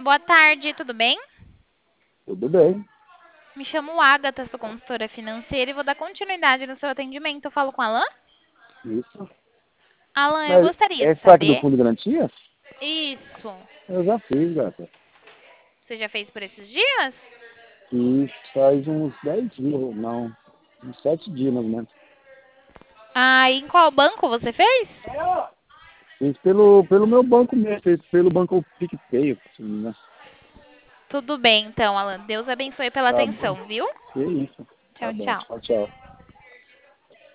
Boa tarde, tudo bem? Tudo bem. Me chamo Agatha, sou consultora financeira e vou dar continuidade no seu atendimento. Eu falo com a Alan? Isso. Alan, eu Mas gostaria é de saque do saber. Fundo de Garantia? Isso. Eu já fiz, gata. Você já fez por esses dias? Fiz faz uns 10 dias, não, uns 7 dias mais ou menos. Ah, e em qual banco você fez? Fiz pelo meu banco mesmo, fiz pelo banco PicPay, se não me engano. Tudo bem, então, Alan. Deus abençoe pela Tá bom. atenção, viu? Que isso. Tá Tchau, bom, tchau. tchau, tchau.